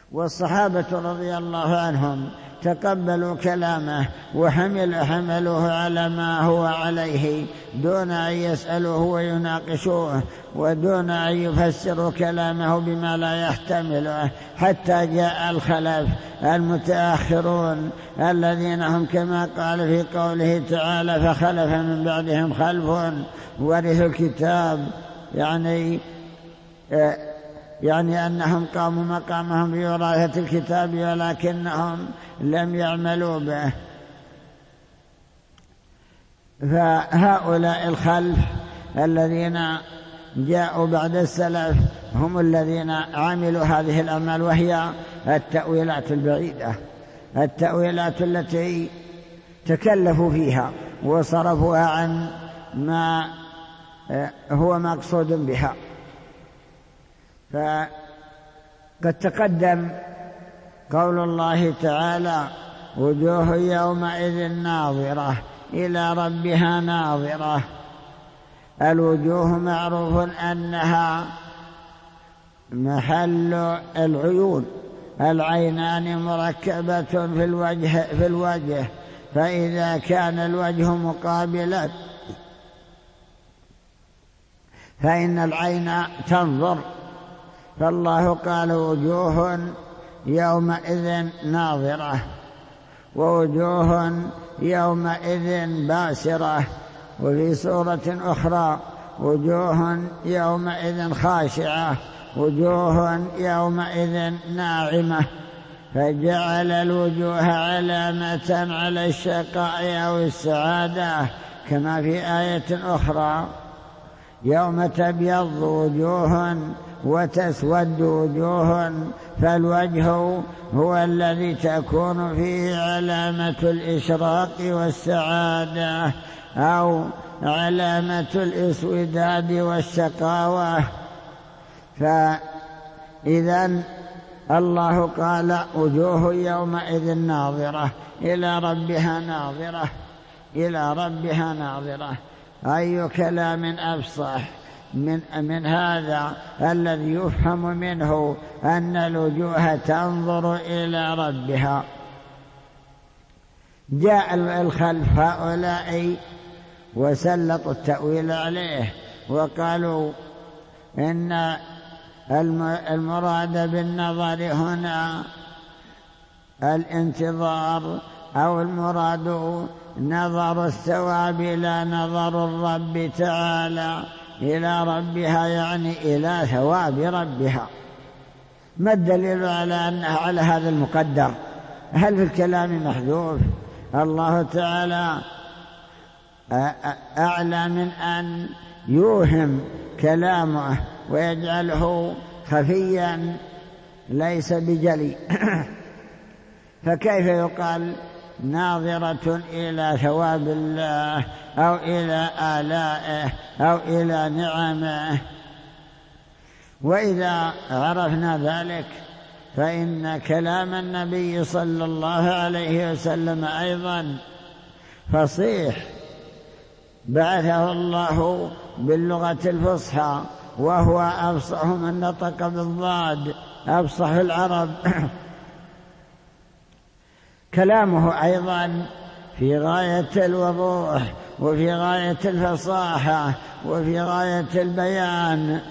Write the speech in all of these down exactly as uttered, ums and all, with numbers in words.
والصحابة رضي الله عنهم تقبلوا كلامه وحمل حملوه على ما هو عليه دون أن يسألوه ويناقشوه ودون أن يفسروا كلامه بما لا يحتمله، حتى جاء الخلف المتأخرون الذين هم كما قال في قوله تعالى فخلف من بعدهم خلف ورثوا الكتاب، يعني يعني أنهم قاموا مقامهم بوراثة الكتاب ولكنهم لم يعملوا به. فهؤلاء الخلف الذين جاءوا بعد السلف هم الذين عملوا هذه الأعمال، وهي التأويلات البعيدة، التأويلات التي تكلفوا فيها وصرفوها عن ما هو مقصود بها. فقد تقدم قول الله تعالى وجوه يومئذ ناظرة إلى ربها ناظرة. الوجوه معروف أنها محل العيون، العينان مركبة في الوجه, في الوجه فإذا كان الوجه مقابلا فإن العين تنظر، فالله قال وجوه يومئذ ناظرة ووجوه يومئذ باسرة، وفي سورة أخرى وجوه يومئذ خاشعة وجوه يومئذ ناعمة، فجعل الوجوه علامة على الشقاء أو السعادة، كما في آية أخرى يوم تبيض وجوه وتسود وجوه، فالوجه هو الذي تكون فيه علامة الإشراق والسعادة أو علامة الإسوداد والشقاوة. فإذن الله قال وجوه يومئذ ناظرة إلى ربها ناظرة، إلى ربها ناظرة. أي كلام أفصح من, من هذا الذي يفهم منه أن الوجوه تنظر إلى ربها. جاء الخلف هؤلاء وسلطوا التأويل عليه وقالوا إن المراد بالنظر هنا الانتظار، أو المراد نظر الثواب لا نظر الرب تعالى إلى ربها، يعني إلى ثواب ربها. ما الدليل على أنه على هذا المقدر؟ هل في الكلام محذوف؟ الله تعالى أعلى من أن يوهم كلامه ويجعله خفيا ليس بجلي. فكيف يقال ناظرة إلى ثواب الله أو إلى آلائه أو إلى نعمه؟ وإذا عرفنا ذلك فإن كلام النبي صلى الله عليه وسلم أيضا فصيح، بعثه الله باللغة الفصحى وهو أفصح من نطق بالضاد، أفصح العرب. كلامه أيضا في غاية الوضوح وفي غاية الفصاحة وفي غاية البيان.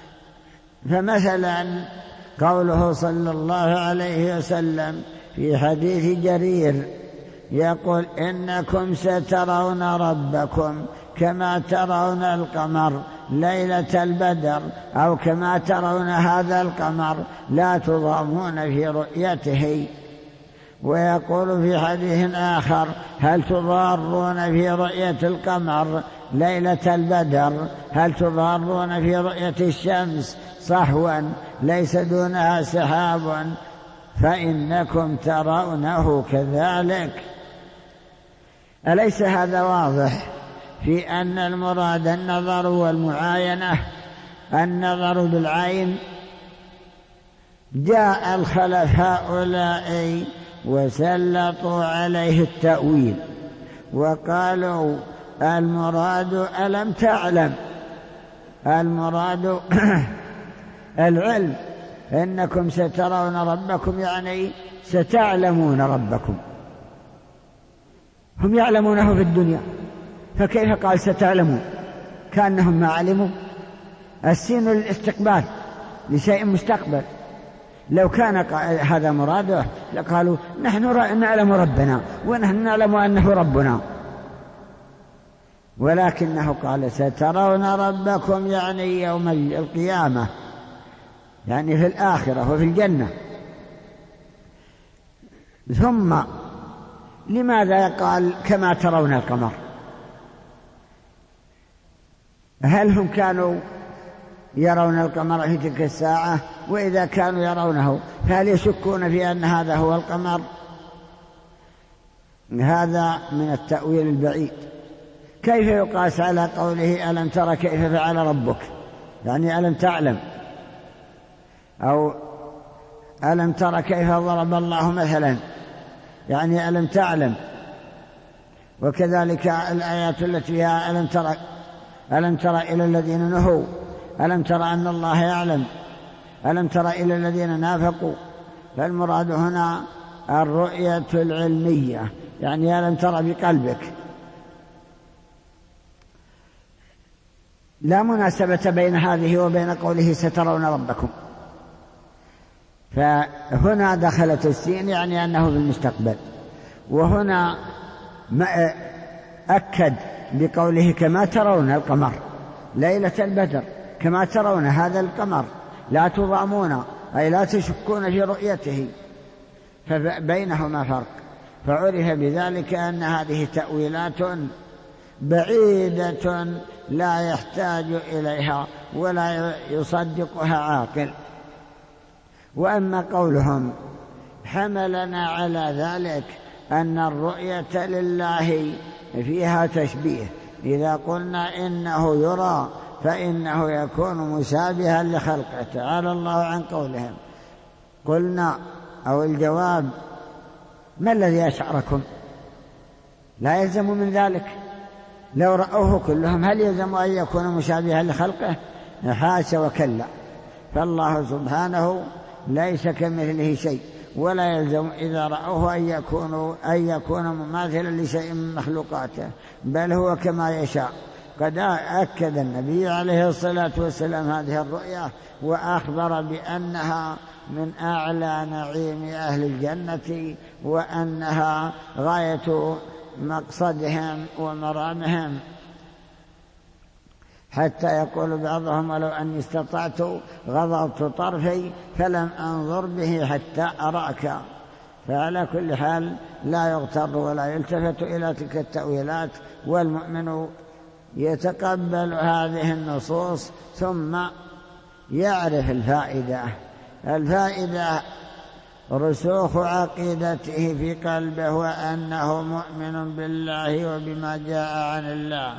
فمثلا قوله صلى الله عليه وسلم في حديث جرير يقول إنكم سترون ربكم كما ترون القمر ليلة البدر، أو كما ترون هذا القمر لا تضامون في رؤيته. ويقول في حديث آخر هل تضارون في رؤية القمر ليلة البدر؟ هل تضارون في رؤية الشمس صحوا ليس دونها سحاب؟ فإنكم ترونه كذلك. أليس هذا واضح في أن المراد النظر والمعاينة، النظر بالعين؟ جاء الخلف هؤلاء وسلطوا عليه التأويل وقالوا المراد ألم تعلم، المراد العلم إنكم سترون ربكم يعني ستعلمون ربكم. هم يعلمونه في الدنيا، فكيف قال ستعلمون كأنهم ما علموا؟ السين للاستقبال لشيء مستقبل. لو كان هذا مراده لقالوا نحن نعلم ربنا ونحن نعلم أنه ربنا، ولكنه قال سترون ربكم يعني يوم القيامة، يعني في الآخرة وفي الجنة. ثم لماذا قال كما ترون القمر؟ هل هم كانوا يرون القمر في تلك الساعة؟ وإذا كانوا يرونه فهل يشكون في أن هذا هو القمر؟ هذا من التأويل البعيد. كيف يقاس على قوله ألم تر كيف فعل ربك؟ يعني ألم تعلم، أو ألم تر كيف ضرب الله مثلا، يعني ألم تعلم. وكذلك الآيات التي فيها ألم تر ألم تر إلى الذين نهوا، ألم تر أن الله يعلم، ألم تر إلى الذين نافقوا. فالمراد هنا الرؤية العلمية، يعني ألم تر بقلبك. لا مناسبة بين هذه وبين قوله سترون ربكم. فهنا دخلت السين يعني أنه في المستقبل، وهنا أكد بقوله كما ترون القمر ليلة البدر، كما ترون هذا القمر لا تضامون أي لا تشكون في رؤيته، فبينهما فرق. فعرف بذلك أن هذه تأويلات بعيدة لا يحتاج إليها ولا يصدقها عاقل. وأما قولهم حملنا على ذلك أن الرؤية لله فيها تشبيه، إذا قلنا إنه يرى فإنه يكون مشابها لخلقه، تعالى الله عن قولهم. قلنا أو الجواب ما الذي أشعركم؟ لا يلزم من ذلك. لو رأوه كلهم هل يلزم أن يكون مشابها لخلقه؟ حاشا وكلا. فالله سبحانه ليس كمثله شيء، ولا يلزم إذا رأوه أن يكون أن يكون مماثلا لشيء من مخلوقاته، بل هو كما يشاء. قد أكد النبي عليه الصلاة والسلام هذه الرؤيا وأخبر بأنها من أعلى نعيم أهل الجنة، وأنها غاية مقصدهم ومرامهم، حتى يقول بعضهم ولو أني استطعت غضضت طرفي فلم أنظر به حتى أراك. فعلى كل حال لا يغتر ولا يلتفت إلى تلك التأويلات، والمؤمن يتقبل هذه النصوص ثم يعرف الفائدة. الفائدة رسوخ عقيدته في قلبه وأنه مؤمن بالله وبما جاء عن الله،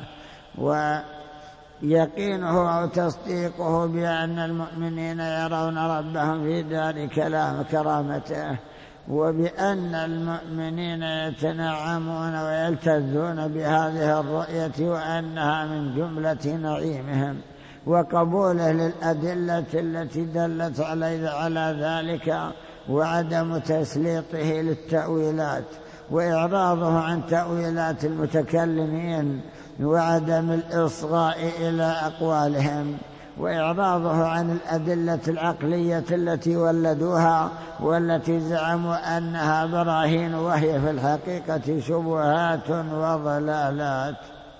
ويقينه أو تصديقه بأن المؤمنين يرون ربهم في دار كلام كرامته، وبأن المؤمنين يتنعمون ويلتذون بهذه الرؤية وأنها من جملة نعيمهم، وقبوله للأدلة التي دلت على ذلك، وعدم تسليطه للتأويلات، وإعراضه عن تأويلات المتكلمين، وعدم الإصغاء إلى أقوالهم، وإعراضه عن الأدلة العقلية التي ولدوها والتي زعموا أنها براهين وهي في الحقيقة شبهات وضلالات.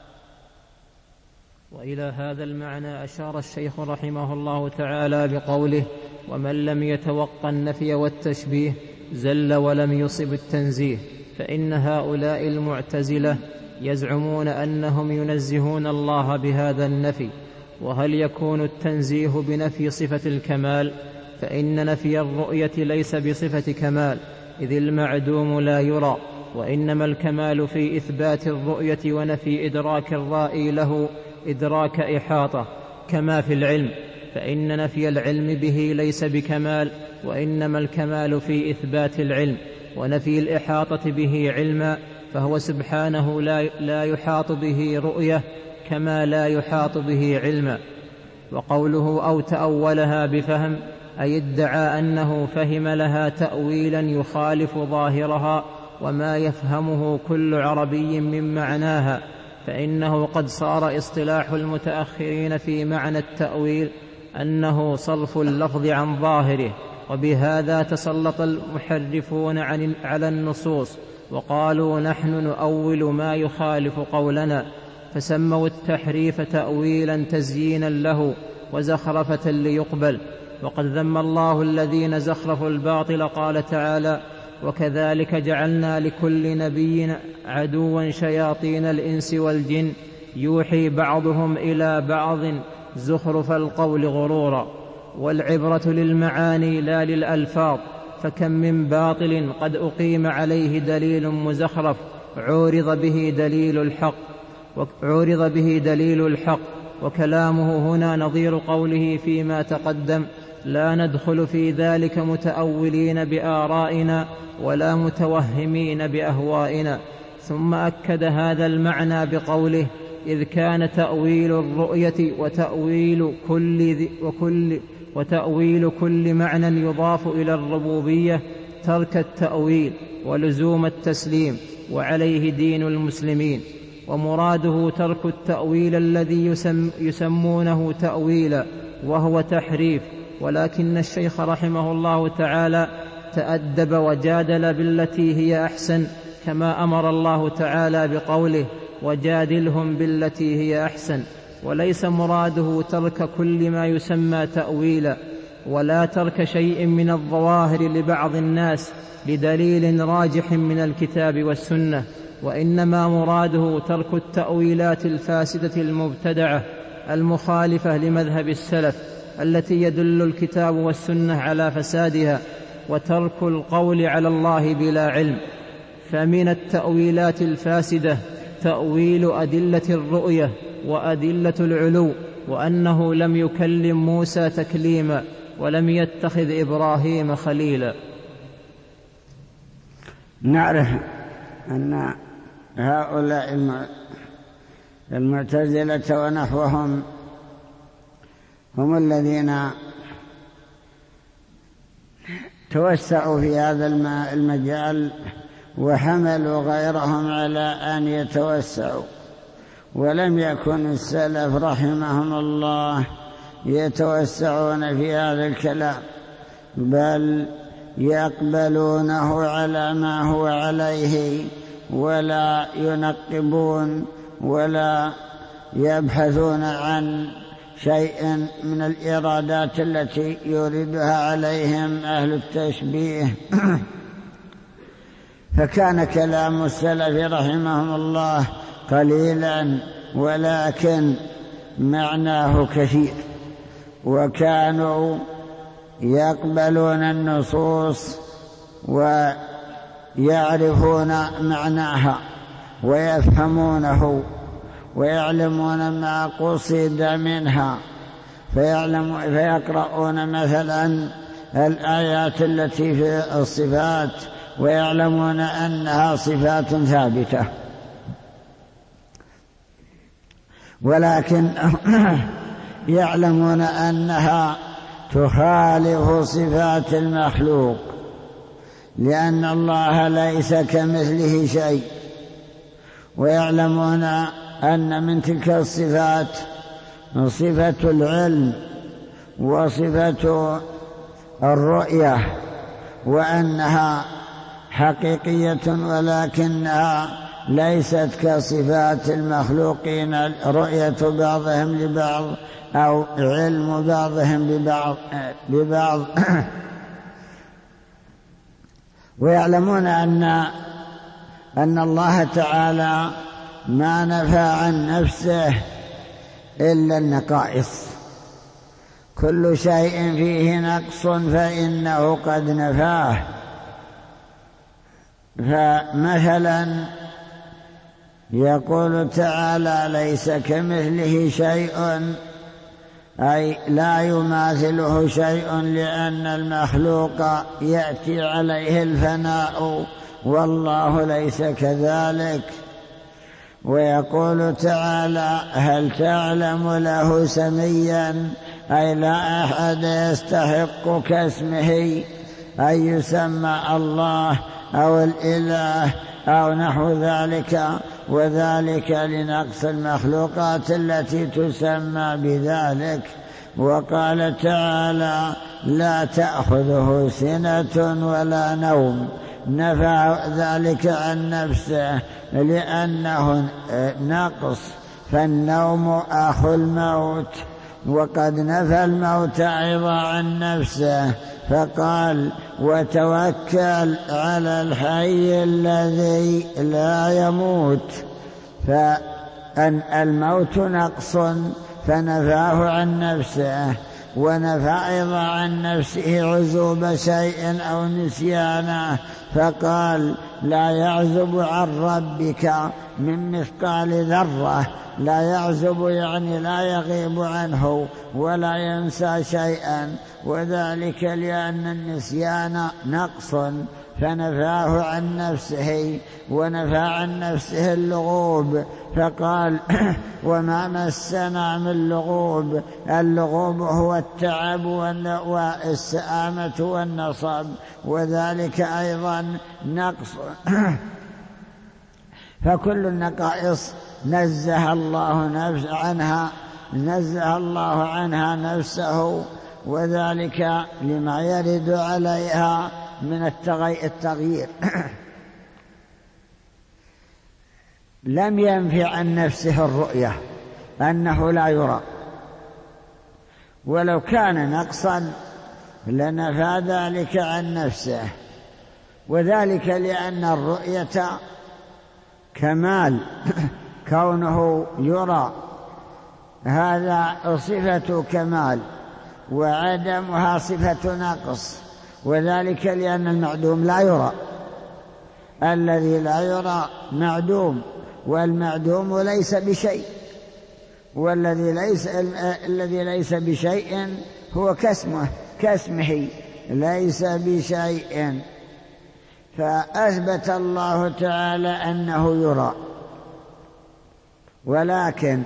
وإلى هذا المعنى أشار الشيخ رحمه الله تعالى بقوله ومن لم يتوق النفي والتشبيه زل ولم يصب التنزيه. فإن هؤلاء المعتزلة يزعمون أنهم ينزهون الله بهذا النفي، وهل يكون التنزيه بنفي صفة الكمال؟ فإن نفي الرؤية ليس بصفة كمال، إذ المعدوم لا يرى، وإنما الكمال في إثبات الرؤية ونفي إدراك الرائي له إدراك إحاطة، كما في العلم، فإن نفي العلم به ليس بكمال، وإنما الكمال في إثبات العلم، ونفي الإحاطة به علما، فهو سبحانه لا, لا يحاط به رؤية كما لا يحاط به علما. وقوله أو تأولها بفهم أي ادعى أنه فهم لها تأويلا يخالف ظاهرها وما يفهمه كل عربي من معناها، فإنه قد صار اصطلاح المتأخرين في معنى التأويل أنه صرف اللفظ عن ظاهره، وبهذا تسلط المحرفون عن على النصوص وقالوا نحن نؤول ما يخالف قولنا، فسموا التحريف تأويلا تزيينا له وزخرفة ليقبل. وقد ذم الله الذين زخرفوا الباطل، قال تعالى: وكذلك جعلنا لكل نبي عدوا شياطين الإنس والجن يوحي بعضهم إلى بعض زخرف القول غرورا. والعبرة للمعاني لا للألفاظ، فكم من باطل قد أقيم عليه دليل مزخرف عورض به دليل الحق عورض به دليل الحق وكلامه هنا نظير قوله فيما تقدم: لا ندخل في ذلك متأولين بآرائنا ولا متوهمين بأهوائنا. ثم أكد هذا المعنى بقوله: إذ كان تأويل الرؤية وتأويل كل, وكل, وتأويل كل معنى يضاف إلى الربوبية ترك التأويل ولزوم التسليم، وعليه دين المسلمين. ومراده ترك التأويل الذي يسم يسمونه تأويلا وهو تحريف. ولكن الشيخ رحمه الله تعالى تأدب وجادل بالتي هي أحسن، كما أمر الله تعالى بقوله: وجادلهم بالتي هي أحسن. وليس مراده ترك كل ما يسمى تأويلا، ولا ترك شيء من الظواهر لبعض الناس لدليل راجح من الكتاب والسنة، وإنما مراده ترك التأويلات الفاسدة المبتدعة المخالفة لمذهب السلف التي يدل الكتاب والسنة على فسادها، وترك القول على الله بلا علم. فمن التأويلات الفاسدة تأويل أدلة الرؤية وأدلة العلو، وأنه لم يكلم موسى تكليما ولم يتخذ إبراهيم خليلا. نعرف أن هؤلاء المعتزلة ونحوهم هم الذين توسعوا في هذا المجال وحملوا غيرهم على أن يتوسعوا، ولم يكن السلف رحمهم الله يتوسعون في هذا الكلام، بل يقبلونه على ما هو عليه ولا ينقبون ولا يبحثون عن شيء من الإرادات التي يوردها عليهم أهل التشبيه. فكان كلام السلف رحمهم الله قليلا ولكن معناه كثير، وكانوا يقبلون النصوص ويعرفون معناها ويفهمونه ويعلمون ما قصد منها، فيعلم فيقرؤون مثلا الآيات التي في الصفات ويعلمون أنها صفات ثابتة، ولكن يعلمون أنها تخالف صفات المخلوق، لأن الله ليس كمثله شيء، ويعلمون أن من تلك الصفات صفة العلم وصفة الرؤية، وأنها حقيقية ولكنها ليست كصفات المخلوقين، رؤية بعضهم لبعض أو علم بعضهم ببعض, ببعض ويعلمون أن أن الله تعالى ما نفى عن نفسه إلا النقائص، كل شيء فيه نقص فإنه قد نفاه. فمثلا يقول تعالى: ليس كمثله شيء، أي لا يماثله شيء، لأن المخلوق يأتي عليه الفناء والله ليس كذلك. ويقول تعالى: هل تعلم له سميا، أي لا أحد يستحق كاسمه أن يسمى الله أو الإله أو نحو ذلك، وذلك لنقص المخلوقات التي تسمى بذلك. وقال تعالى: لا تأخذه سنة ولا نوم، نفى ذلك عن نفسه لأنه نقص، فالنوم أخو الموت، وقد نفى الموت أيضا عن نفسه فقال: وتوكل على الحي الذي لا يموت. فأن الموت نقص فنفاه عن نفسه، ونفى أيضا عن نفسه عزوب شيء أو نسيانه فقال: لا يعزب عن ربك من مثقال ذرة. لا يعزب يعني لا يغيب عنه ولا ينسى شيئا، وذلك لأن النسيان نقص فنفاه عن نفسه، ونفى عن نفسه اللغوب فقال: وما مسنا من لغوب. اللغوب هو التعب والسآمة والنصب، وذلك أيضا نقص. فكل النقائص نزه الله نفس عنها نزه الله عنها نفسه، وذلك لما يرد عليها من التغيير. لم ينفي عن نفسه الرؤية أنه لا يرى، ولو كان نقصا لنفى ذلك عن نفسه، وذلك لأن الرؤية كمال، كونه يرى هذا صفة كمال، وعدمها صفة نقص، وذلك لأن المعدوم لا يرى. الذي لا يرى معدوم، والمعدوم ليس بشيء، والذي ليس الذي ليس بشيء هو كاسمه كاسمه ليس بشيء. فأثبت الله تعالى أنه يرى، ولكن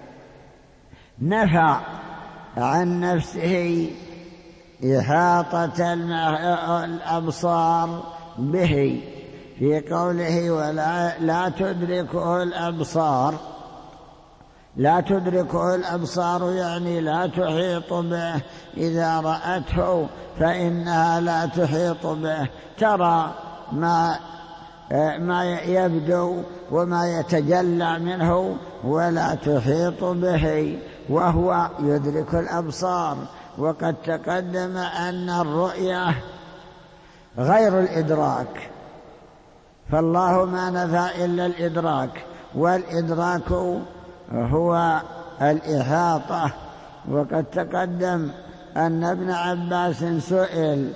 نفى عن نفسه إحاطة الأبصار به في قوله: ولا لا تدركه الأبصار. لا تدركه الأبصار يعني لا تحيط به، إذا رأته فإنها لا تحيط به، ترى ما ما يبدو وما يتجلى منه ولا تحيط به، وهو يدرك الأبصار. وقد تقدم أن الرؤية غير الإدراك، فالله ما نفى إلا الإدراك، والإدراك هو الإحاطة. وقد تقدم أن ابن عباس سئل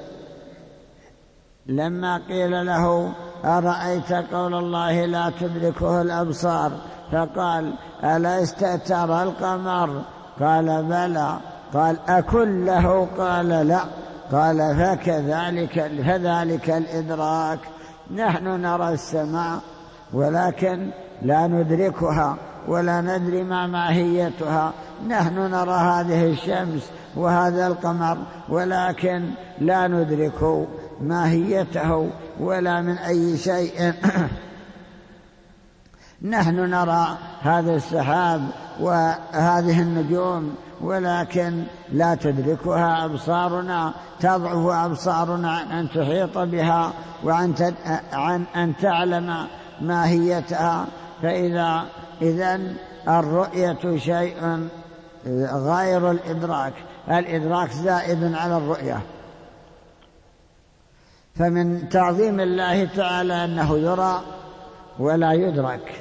لما قيل له: أرأيت قول الله لا تدركه الأبصار؟ فقال: ألست ترى القمر؟ قال: بلى. قال: أكله؟ قال: لا. قال: فكذلك فذلك الإدراك. نحن نرى السماء ولكن لا ندركها ولا ندري ما ماهيتها. نحن نرى هذه الشمس وهذا القمر ولكن لا ندرك ماهيته ولا من أي شيء. نحن نرى هذا السحاب وهذه النجوم ولكن لا تدركها أبصارنا، تضعف أبصارنا عن أن تحيط بها وعن عن أن تعلم ماهيتها. فإذا إذن الرؤية شيء غير الإدراك، الإدراك زائد على الرؤية. فمن تعظيم الله تعالى أنه يرى ولا يدرك،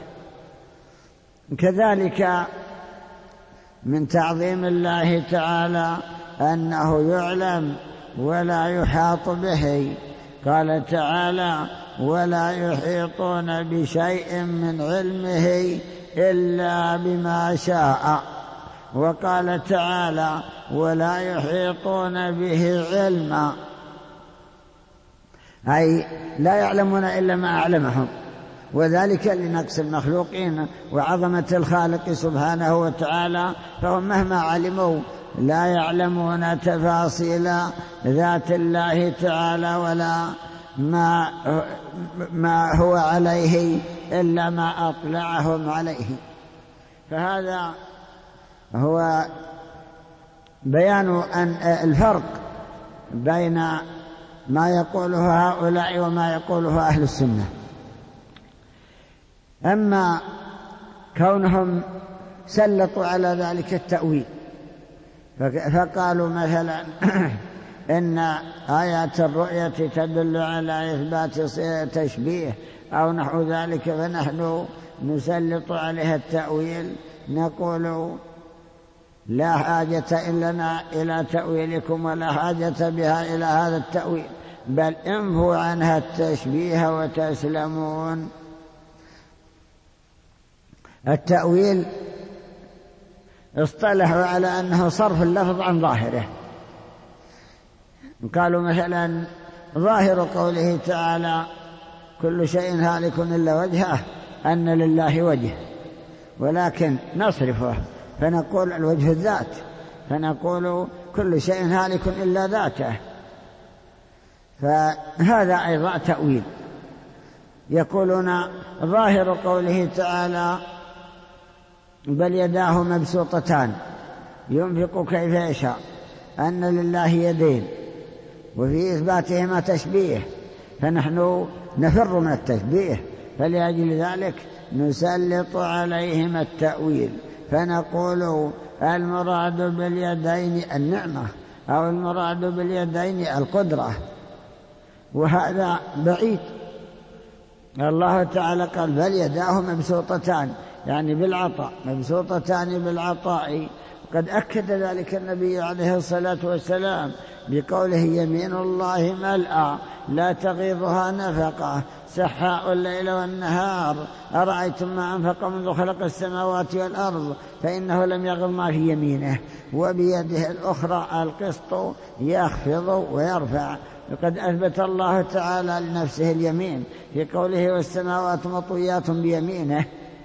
كذلك من تعظيم الله تعالى أنه يعلم ولا يحاط به. قال تعالى: ولا يحيطون بشيء من علمه إلا بما شاء. وقال تعالى: ولا يحيطون به علما، أي لا يعلمون إلا ما أعلمهم، وذلك لنقص المخلوقين وعظمة الخالق سبحانه وتعالى. فهم مهما علموا لا يعلمون تفاصيل ذات الله تعالى ولا ما, ما هو عليه إلا ما أطلعهم عليه. فهذا هو بيان أن الفرق بين ما يقوله هؤلاء وما يقوله أهل السنة. أما كونهم سلطوا على ذلك التأويل فقالوا مثلا إن آيات الرؤية تدل على إثبات تشبيه أو نحو ذلك، فنحن نسلط عليها التأويل، نقول لا حاجة لنا إلى تأويلكم ولا حاجة بها إلى هذا التأويل، بل انفوا عنها التشبيه وتسلمون. التأويل اصطلحوا على أنه صرف اللفظ عن ظاهره. قالوا مثلا ظاهر قوله تعالى كل شيء هالك إلا وجهه أن لله وجه، ولكن نصرفه فنقول الوجه الذات، فنقول كل شيء هالك إلا ذاته، فهذا أيضا تأويل. يقولون ظاهر قوله تعالى بل يداه مبسوطتان ينفق كيف يشاء أن لله يدين، وفي إثباتهما تشبيه، فنحن نفر من التشبيه، فلأجل ذلك نسلط عليهم التأويل، فنقول المراد باليدين النعمة أو المراد باليدين القدرة، وهذا بعيد. الله تعالى قال بل يداه مبسوطتان، يعني بالعطاء، مبسوطتان بالعطاء. قد أكد ذلك النبي عليه الصلاة والسلام بقوله يمين الله ملأى لا تغيضها نفقة سحاء الليل والنهار أرأيتم ما أنفق منذ خلق السماوات والأرض فإنه لم يغض ما في يمينه، وبيده الأخرى القسط يخفض ويرفع. وقد أثبت الله تعالى لنفسه اليمين في قوله والسماوات مطويات بيمينه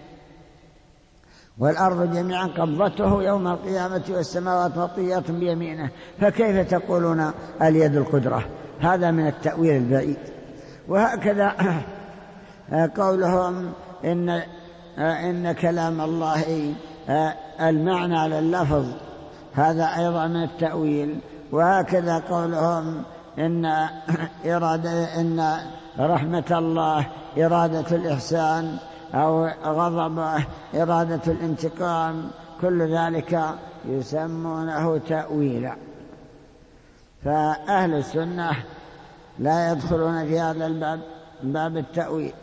والأرض جميعا قبضته يوم القيامة والسماوات مطويات بيمينه، فكيف تقولون اليد القدرة؟ هذا من التأويل البعيد. وهكذا قولهم إن, إن كلام الله المعنى على اللفظ، هذا أيضا من التأويل. وهكذا قولهم إن إرادة إن رحمة الله إرادة الإحسان أو غضبه إرادة الانتقام، كل ذلك يسمونه تأويلا. فأهل السنة لا يدخلون في هذا الباب، باب التأويل،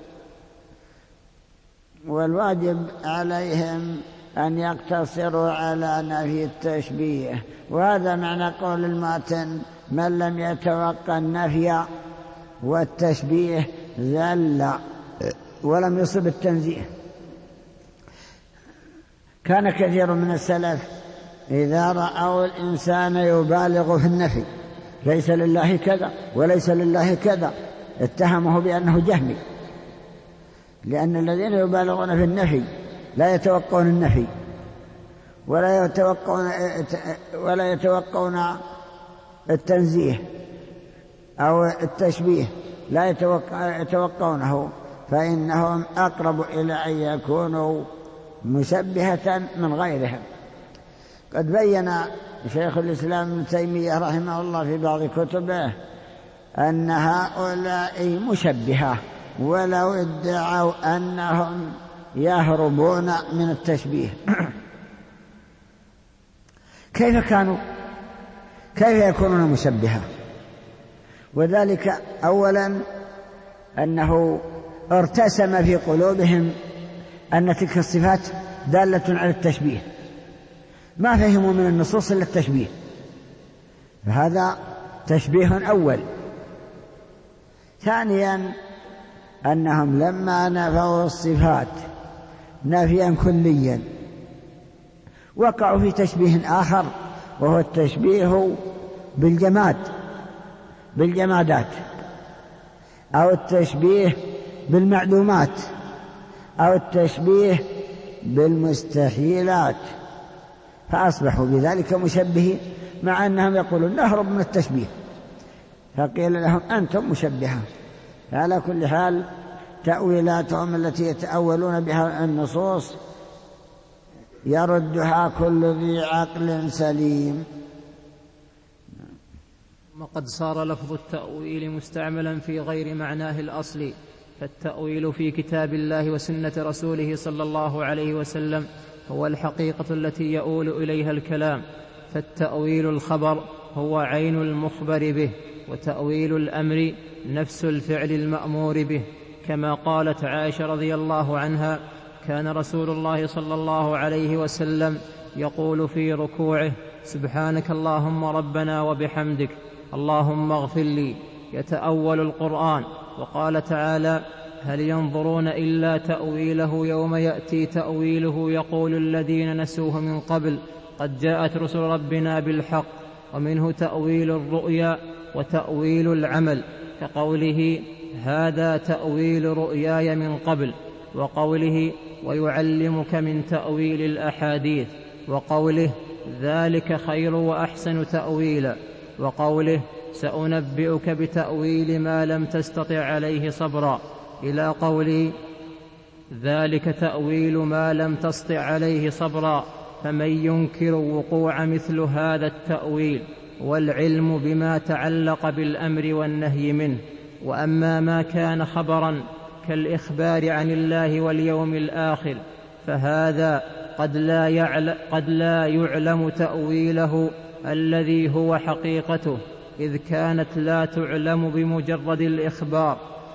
والواجب عليهم أن يقتصروا على نفي التشبيه. وهذا معنى قول الماتن من لم يتوقع النفي والتشبيه زل ولم يصب التنزيه. كان كثير من السلف إذا رأوا الإنسان يبالغ في النفي ليس لله كذا وليس لله كذا اتهمه بأنه جهمي، لأن الذين يبالغون في النفي لا يتوقعون النفي ولا يتوقعون ولا يتوقعون التنزيه أو التشبيه، لا يتوقعونه، فإنهم أقرب إلى أن يكونوا مشبهة من غيرهم. قد بين شيخ الإسلام ابن تيمية رحمه الله في بعض كتبه أن هؤلاء مشبهة ولو ادعوا أنهم يهربون من التشبيه. كيف كانوا كيف يكونون مشبهة؟ وذلك أولا أنه ارتسم في قلوبهم أن تلك الصفات دالة على التشبيه، ما فهموا من النصوص إلا التشبيه، فهذا تشبيه أول. ثانيا أنهم لما نفوا الصفات نفيا كليا وقعوا في تشبيه آخر، وهو التشبيه بالجماد بالجمادات أو التشبيه بالمعلومات أو التشبيه بالمستحيلات. فأصبحوا بذلك مشبهين، مع أنهم يقولون نهرب من التشبيه، فقيل لهم أنتم مشبهة. على كل حال تأويلاتهم التي يتأولون بها النصوص يردها كل ذي عقل سليم. وقد صار لفظ التأويل مستعملا في غير معناه الأصلي، فالتأويل في كتاب الله وسنة رسوله صلى الله عليه وسلم هو الحقيقة التي يؤول إليها الكلام، فالتأويل الخبر هو عين المخبر به، وتأويل الأمر نفس الفعل المأمور به، كما قالت عائشة رضي الله عنها: كان رسول الله صلى الله عليه وسلم يقول في ركوعه: سبحانك اللهم ربنا وبحمدك اللهم اغفر لي، يتأول القرآن. وقال تعالى: هل ينظرون إلا تأويله يوم يأتي تأويله يقول الذين نسوه من قبل قد جاءت رسل ربنا بالحق، ومنه تأويل الرؤيا وتأويل العمل، كقوله: هذا تأويل رؤياي من قبل، وقوله: ويعلمك من تأويل الأحاديث، وقوله: ذلك خير وأحسن تأويلا، وقوله: سأنبئك بتأويل ما لم تستطع عليه صبرا، إلى قوله: ذلك تأويل ما لم تستطع عليه صبرا، فمن ينكر وقوع مثل هذا التأويل والعلم بما تعلق بالأمر والنهي منه. وأما ما كان خبرا كالإخبار عن الله واليوم الآخر فهذا قد لا يعلم, قد لا يعلم تأويله الذي هو حقيقته، إذ كانت لا تعلم بمجرد الإخبار،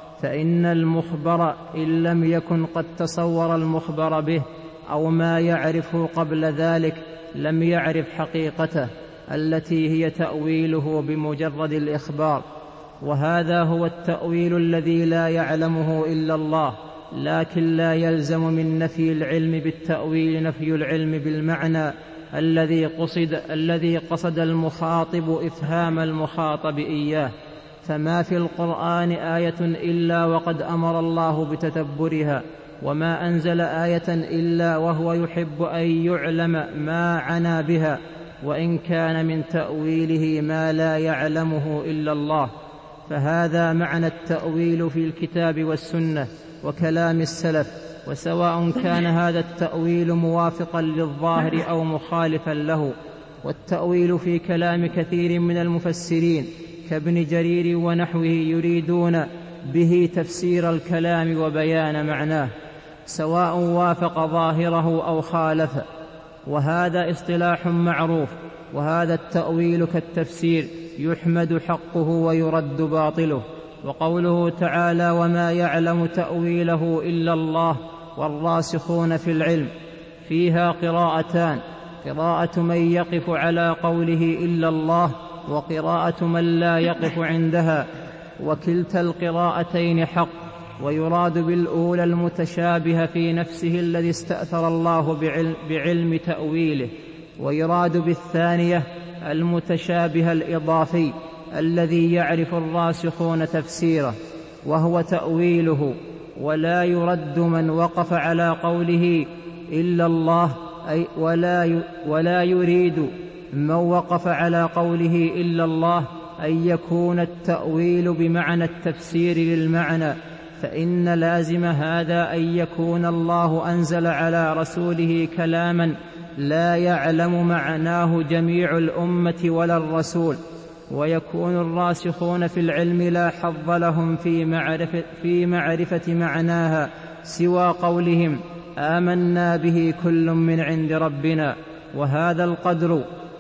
فإن المخبر إن لم يكن قد تصور المخبر به أو ما يعرفه قبل ذلك لم يعرف حقيقته التي هي تأويله بمجرد الإخبار. وهذا هو التأويل الذي لا يعلمه إلا الله، لكن لا يلزم من نفي العلم بالتأويل نفي العلم بالمعنى الذي قصد, الذي قصد المخاطب إفهام المخاطب إياه. فما في القرآن آية إلا وقد أمر الله بتتبرها، وما أنزل آية إلا وهو يحب أن يعلم ما عنى بها، وإن كان من تأويله ما لا يعلمه إلا الله. فهذا معنى التأويل في الكتاب والسنة وكلام السلف، وسواء كان هذا التأويل موافقا للظاهر أو مخالفا له. والتأويل في كلام كثير من المفسرين كابن جرير ونحوه يريدون به تفسير الكلام وبيان معناه، سواء وافق ظاهره أو خالفه، وهذا اصطلاح معروف. وهذا التأويل كالتفسير يحمد حقه ويرد باطله. وقوله تعالى: وما يعلم تأويله إلا الله والراسخون في العلم، فيها قراءتان: قراءة من يقف على قوله إلا الله، وقراءة من لا يقف عندها، وكلتا القراءتين حق. ويراد بالأولى المتشابه في نفسه الذي استأثر الله بعلم, بعلم تأويله، ويراد بالثانية المتشابه الإضافي الذي يعرف الراسخون تفسيره وهو تأويله. ولا يرد من وقف على قوله إلا الله، أي ولا, ولا يريد من وقف على قوله إلا الله أن يكون التأويل بمعنى التفسير للمعنى، فإن لازم هذا أن يكون الله أنزل على رسوله كلاما لا يعلم معناه جميع الأمة ولا الرسول، ويكون الراسخون في العلم لا حظ لهم في معرفة, في معرفة معناها سوى قولهم آمنا به كل من عند ربنا. وهذا القدر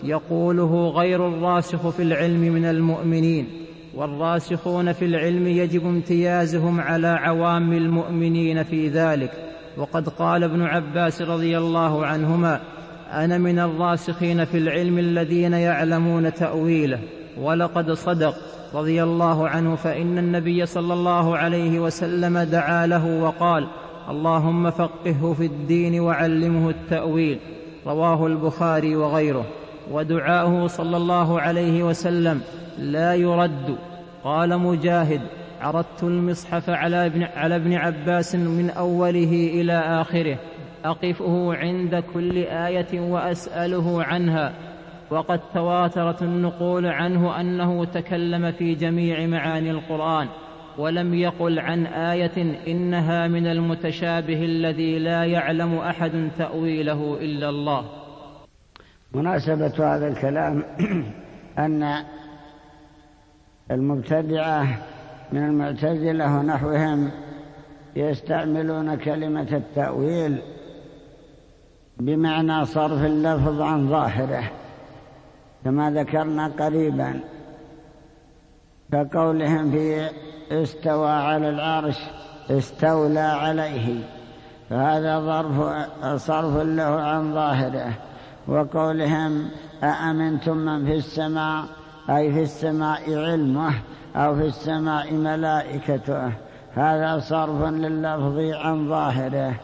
يقوله غير الراسخ في العلم من المؤمنين. والراسخون في العلم يجب امتيازهم على عوام المؤمنين في ذلك. وقد قال ابن عباس رضي الله عنهما: أنا من الراسخين في العلم الذين يعلمون تأويله. ولقد صدق رضي الله عنه، فإن النبي صلى الله عليه وسلم دعا له وقال: اللهم فقهه في الدين وعلمه التأويل. رواه البخاري وغيره. ودعاؤه صلى الله عليه وسلم لا يرد. قال مجاهد: عرضت المصحف على ابن, على ابن عباس من أوله إلى آخره أقفه عند كل آية وأسأله عنها. وقد تواترت النقول عنه أنه تكلم في جميع معاني القرآن، ولم يقل عن آية إنها من المتشابه الذي لا يعلم أحد تأويله إلا الله. مناسبة هذا الكلام أن المبتدعة من المعتزلة ونحوهم يستعملون كلمة التأويل بمعنى صرف اللفظ عن ظاهره، كما ذكرنا قريبا، كقولهم في استوى على العرش استولى عليه، فهذا ظرف صرف له عن ظاهره. وقولهم أأمنتم من في السماء، أي في السماء علمه أو في السماء ملائكته، هذا صرف لللفظ عن ظاهره.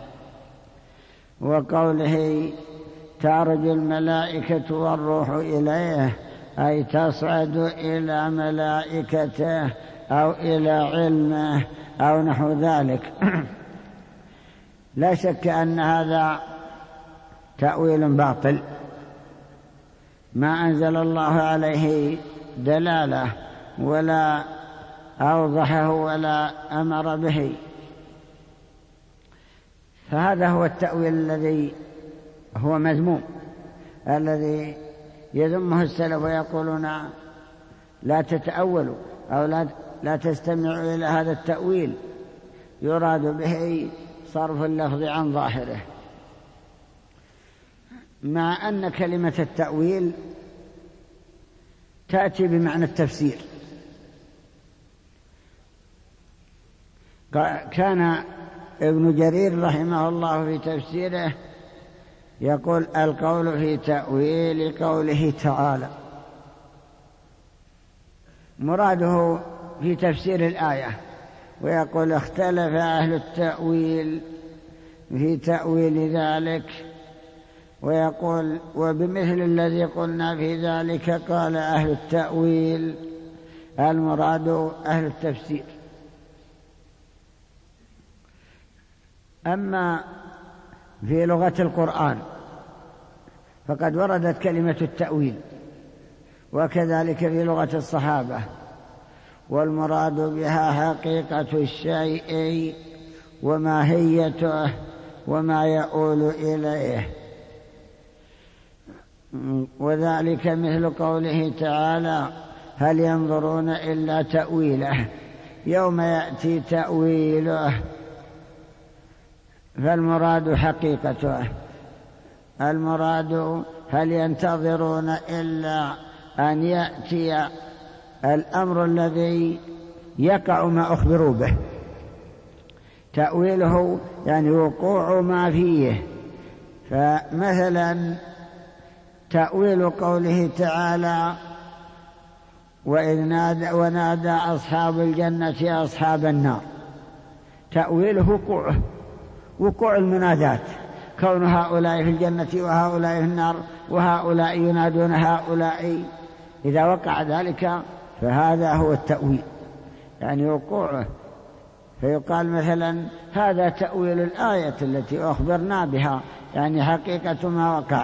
وقوله تعرج الملائكة والروح إليه، أي تصعد إلى ملائكته أو إلى علمه أو نحو ذلك. لا شك أن هذا تأويل باطل، ما أنزل الله عليه دلالة ولا أوضحه ولا أمر به، فهذا هو التأويل الذي هو مذموم، الذي يذمه السلف ويقولون لا تتأولوا أو لا, لا تستمعوا إلى هذا التأويل، يراد به صرف اللفظ عن ظاهره، مع أن كلمة التأويل تأتي بمعنى التفسير. كان ابن جرير رحمه الله في تفسيره يقول القول في تأويل قوله تعالى، مراده في تفسير الآية، ويقول اختلف أهل التأويل في تأويل ذلك، ويقول وبمثل الذي قلنا في ذلك قال أهل التأويل، المراد أهل التفسير. أما في لغة القرآن فقد وردت كلمة التأويل، وكذلك في لغة الصحابة، والمراد بها حقيقة الشيء وماهيته وما يؤول إليه، وذلك مثل قوله تعالى هل ينظرون إلا تأويله، يوم يأتي تأويله، فالمراد حقيقته. المراد هل ينتظرون إلا أن يأتي الأمر الذي يقع ما أخبروا به، تأويله يعني وقوع ما فيه. فمثلا تأويل قوله تعالى وإذ نادى ونادى أصحاب الجنة أصحاب النار، تأويله وقوعه، وقوع المنادات، كون هؤلاء في الجنة وهؤلاء في النار وهؤلاء ينادون هؤلاء، إذا وقع ذلك فهذا هو التأويل، يعني وقوعه. فيقال مثلا هذا تأويل الآية التي أخبرنا بها، يعني حقيقة ما وقع.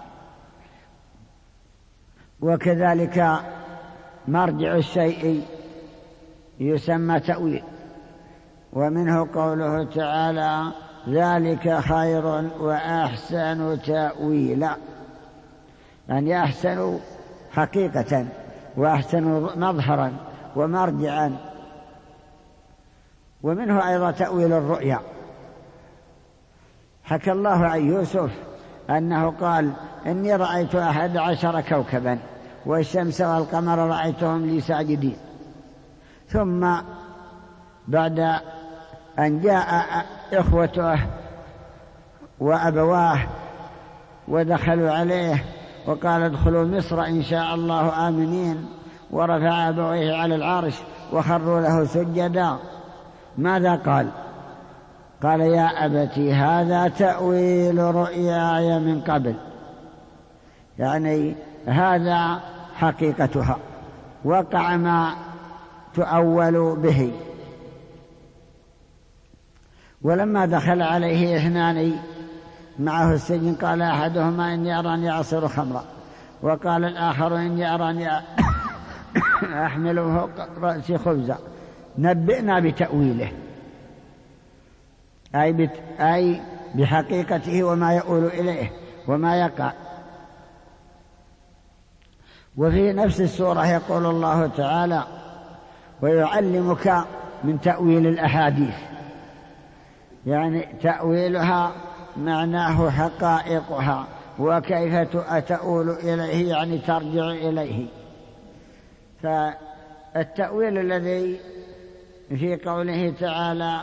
وكذلك مرجع الشيء يسمى تأويل، ومنه قوله تعالى ذلك خير وأحسن تأويلا، يعني أحسن حقيقة وأحسن مظهرا ومرجعا. ومنه أيضا تأويل الرؤيا، حكى الله عن يوسف أنه قال إني رأيت أحد عشر كوكبا والشمس والقمر رأيتهم لي ساجدين، ثم بعد أن جاء إخوته وأبواه ودخلوا عليه وقال ادخلوا مصر إن شاء الله آمنين، ورفع أبويه على العرش وخروا له سجدا، ماذا قال؟ قال يا أبتي هذا تأويل رؤياي من قبل، يعني هذا حقيقتها، وقع ما تؤول به. ولما دخل عليه اثنان معه السجن قال أحدهما إني أراني أعصر خمرا، وقال الآخر إني أراني أحمل فوق رأسي خبزا، نبئنا بتأويله، أي, بت... أي بحقيقته وما يؤول إليه وما يقع. وفي نفس السورة يقول الله تعالى ويعلمك من تأويل الأحاديث، يعني تأويلها معناه حقائقها وكيف تؤول إليه، يعني ترجع إليه. فالتأويل الذي في قوله تعالى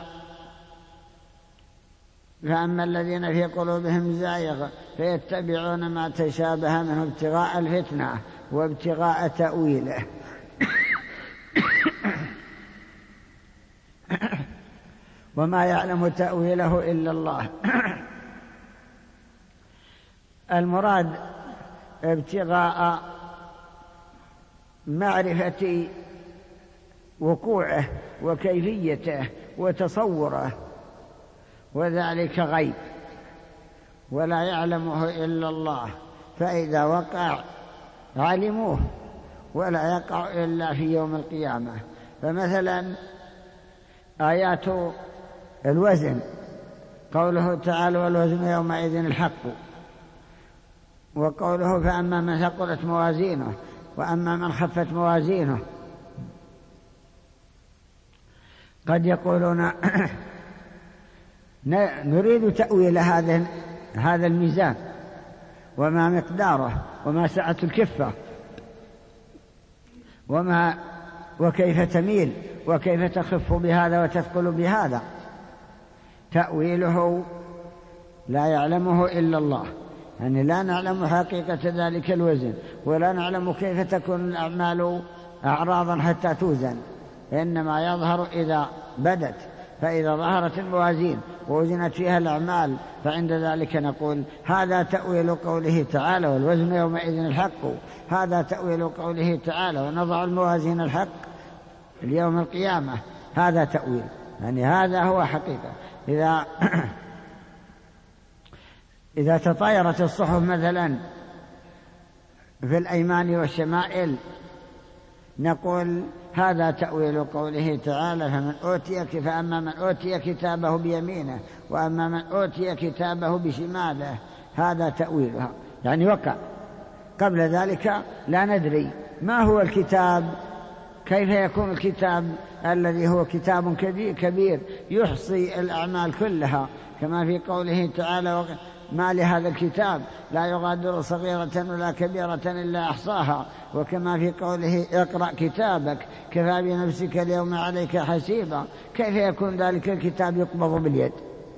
فأما الذين في قلوبهم زائغ فيتبعون ما تشابه منه ابتغاء الفتنة وابتغاء تأويله وما يعلم تأويله إلا الله. المراد ابتغاء معرفة وقوعه وكيفيته وتصوره، وذلك غيب ولا يعلمه إلا الله، فإذا وقع علموه ولا يقع إلا في يوم القيامة. فمثلا آيات الوزن قوله تعالى والوزن يومئذ الحق، وقوله فأما من ثقلت موازينه وأما من خفت موازينه. قد يقولون نريد تأويل هذا هذا الميزان وما مقداره وما سعة الكفة وما وكيف تميل وكيف تخف بهذا وتثقل بهذا. تأويله لا يعلمه إلا الله، يعني لا نعلم حقيقة ذلك الوزن ولا نعلم كيف تكون الأعمال أعراضا حتى توزن، إنما يظهر إذا بدت. فإذا ظهرت الموازين ووزنت فيها الأعمال فعند ذلك نقول هذا تأويل قوله تعالى والوزن يومئذ الحق، هذا تأويل قوله تعالى ونضع الموازين الحق اليوم القيامة، هذا تأويل، يعني هذا هو حقيقة. إذا إذا تطايرت الصحف مثلا في الأيمان والشمائل نقول هذا تأويل قوله تعالى فمن أوتي فأما من أوتي كتابه بيمينه وأما من أوتي كتابه بشماله، هذا تأويلها، يعني وقع. قبل ذلك لا ندري ما هو الكتاب، كيف يكون الكتاب الذي هو كتاب كبير يحصي الأعمال كلها، كما في قوله تعالى ما لهذا الكتاب لا يغادر صغيرة ولا كبيرة إلا أحصاها، وكما في قوله اقرأ كتابك كفى بنفسك اليوم عليك حسيبا. كيف يكون ذلك الكتاب يقبض باليد؟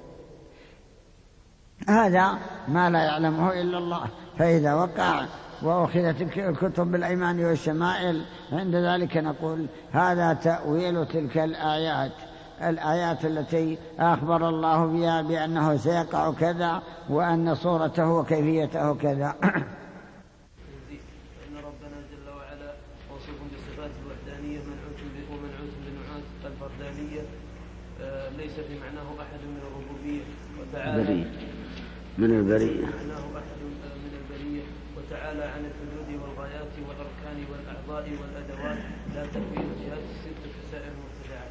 هذا ما لا يعلمه إلا الله. فإذا وقع وأخذت الكتب بالأيمان والشمائل عند ذلك نقول هذا تأويل تلك الآيات، الآيات التي أخبر الله بها بأنه سيقع كذا وأن صورته وكيفيته كذا. فإن ربنا جل وعلا موصوف بصفات الوحدانية ومنعوت بنعوت الفردانية، ليس في معناه أحد من الربوبية وتعالى من البرية معناه أحد من البرية وتعالى عن الحدود والغايات والأركان والأعضاء والأدوات، لا تكفي الجهات الست كسائر المبتدعات.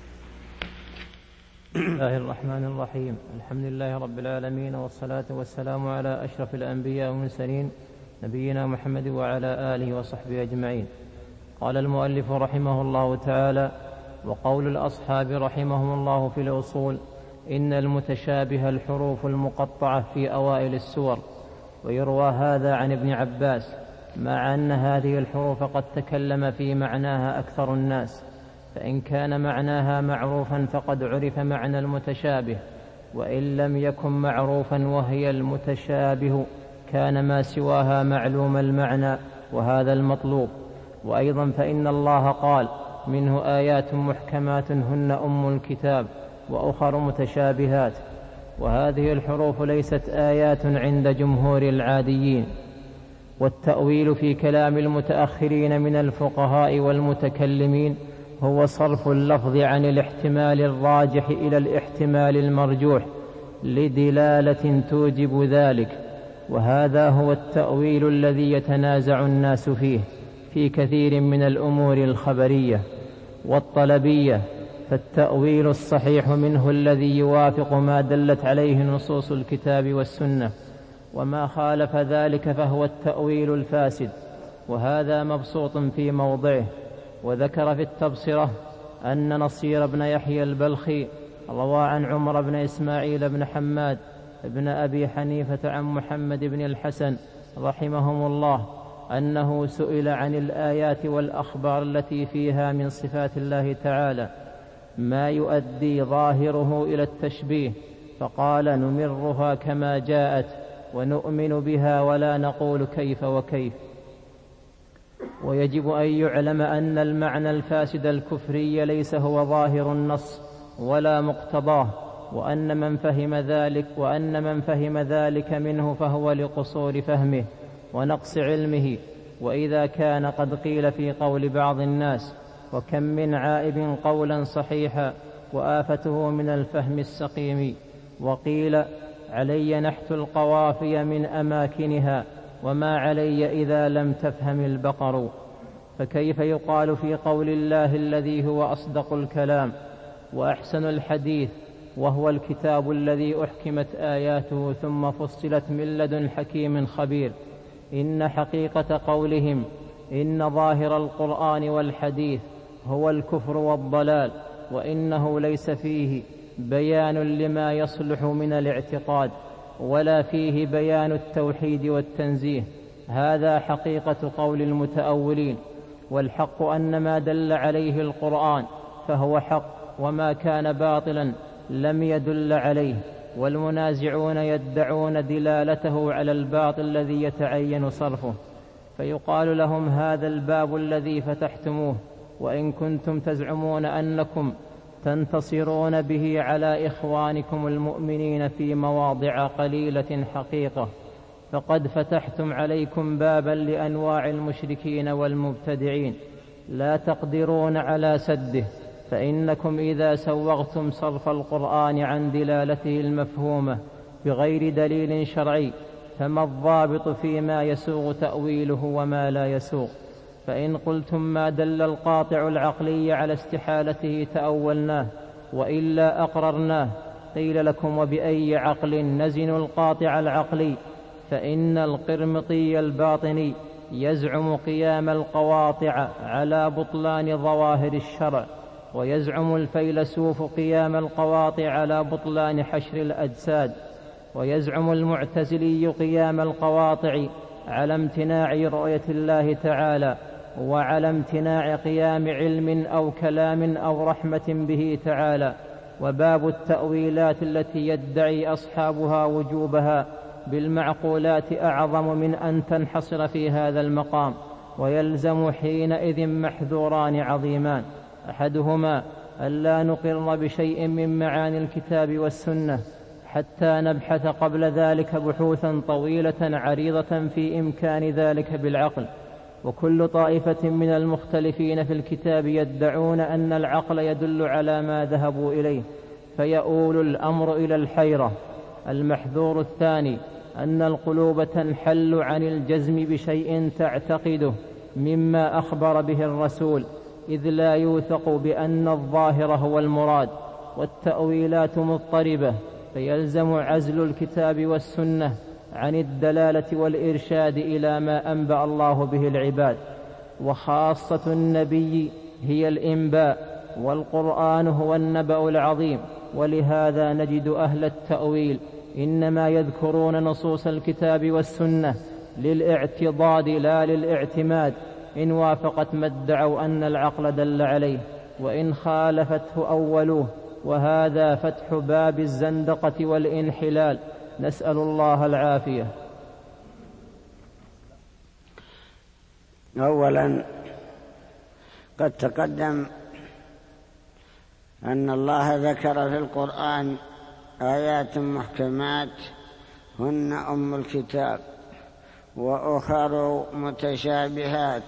بسم الله الرحمن الرحيم. الحمد لله رب العالمين، والصلاة والسلام على أشرف الأنبياء والمرسلين نبينا محمد وعلى آله وصحبه أجمعين. قال المؤلف رحمه الله تعالى: وقول الأصحاب رحمهم الله في الأصول إن المتشابه الحروف المقطعة في أوائل السور، ويروى هذا عن ابن عباس، مع أن هذه الحروف قد تكلم في معناها أكثر الناس، فإن كان معناها معروفا فقد عرف معنى المتشابه، وإن لم يكن معروفا وهي المتشابه كان ما سواها معلوم المعنى، وهذا المطلوب. وأيضا فإن الله قال: منه آيات محكمات هن أم الكتاب وأخر متشابهات. وهذه الحروف ليست آيات عند جمهور العاديين. والتأويل في كلام المتأخرين من الفقهاء والمتكلمين هو صرف اللفظ عن الاحتمال الراجح إلى الاحتمال المرجوح، لدلالة توجب ذلك، وهذا هو التأويل الذي يتنازع الناس فيه في كثير من الأمور الخبرية والطلبية. فالتأويل الصحيح منه الذي يوافق ما دلت عليه نصوص الكتاب والسنة، وما خالف ذلك فهو التأويل الفاسد، وهذا مبسوط في موضعه. وذكر في التبصرة أن نصير بن يحيى البلخي روى عن عمر بن إسماعيل بن حماد بن أبي حنيفة عن محمد بن الحسن رحمهم الله أنه سئل عن الآيات والأخبار التي فيها من صفات الله تعالى ما يؤدي ظاهره إلى التشبيه، فقال: نمرها كما جاءت ونؤمن بها ولا نقول كيف وكيف. ويجب أن يعلم أن المعنى الفاسد الكفري ليس هو ظاهر النص ولا مقتضاه، وأن من فهم ذلك وأن من فهم ذلك منه فهو لقصور فهمه ونقص علمه. وإذا كان قد قيل في قول بعض الناس: وكم من عائب قولا صحيحا وآفته من الفهم السقيم، وقيل: علي نحت القوافي من أماكنها وما علي إذا لم تفهم البقر، فكيف يقال في قول الله الذي هو أصدق الكلام وأحسن الحديث وهو الكتاب الذي أحكمت آياته ثم فصلت من لدن حكيم خبير: إن حقيقة قولهم إن ظاهر القرآن والحديث هو الكفر والضلال، وإنه ليس فيه بيان لما يصلح من الاعتقاد ولا فيه بيان التوحيد والتنزيه. هذا حقيقة قول المتأولين، والحق أن ما دل عليه القرآن فهو حق، وما كان باطلا لم يدل عليه. والمنازعون يدعون دلالته على الباطل الذي يتعين صرفه، فيقال لهم: هذا الباب الذي فتحتموه، وإن كنتم تزعمون أنكم تنتصرون به على إخوانكم المؤمنين في مواضع قليلة حقيقة، فقد فتحتم عليكم بابا لأنواع المشركين والمبتدعين لا تقدرون على سده. فإنكم إذا سوغتم صرف القرآن عن دلالته المفهومة بغير دليل شرعي، فما الضابط فيما يسوغ تأويله وما لا يسوغ؟ فإن قلتم ما دل القاطع العقلي على استحالته تأولناه وإلا أقررناه، قيل لكم: وبأي عقل نزن القاطع العقلي؟ فإن القرمطي الباطني يزعم قيام القواطع على بطلان ظواهر الشرع، ويزعم الفيلسوف قيام القواطع على بطلان حشر الأجساد، ويزعم المعتزلي قيام القواطع على امتناع رؤية الله تعالى وعلى امتناع قيام علم أو كلام أو رحمة به تعالى. وباب التأويلات التي يدعي أصحابها وجوبها بالمعقولات أعظم من أن تنحصر في هذا المقام، ويلزم حينئذ محذوران عظيمان: أحدهما ألا نقر بشيء من معاني الكتاب والسنة حتى نبحث قبل ذلك بحوثا طويلة عريضة في إمكان ذلك بالعقل. وكل طائفة من المختلفين في الكتاب يدعون أن العقل يدل على ما ذهبوا إليه، فيؤول الأمر إلى الحيرة. المحذور الثاني أن القلوب تنحل عن الجزم بشيء تعتقده مما أخبر به الرسول، إذ لا يوثق بأن الظاهر هو المراد، والتأويلات مضطربة، فيلزم عزل الكتاب والسنة عن الدلالة والإرشاد إلى ما أنبأ الله به العباد. وخاصة النبي هي الإنباء، والقرآن هو النبأ العظيم. ولهذا نجد أهل التأويل إنما يذكرون نصوص الكتاب والسنة للاعتضاد لا للاعتماد، إن وافقت ما ادعوا أن العقل دل عليه، وإن خالفته أولوه. وهذا فتح باب الزندقة والانحلال، نسأل الله العافية. أولا قد تقدم أن الله ذكر في القرآن آيات محكمات هن أم الكتاب، وأخر متشابهات.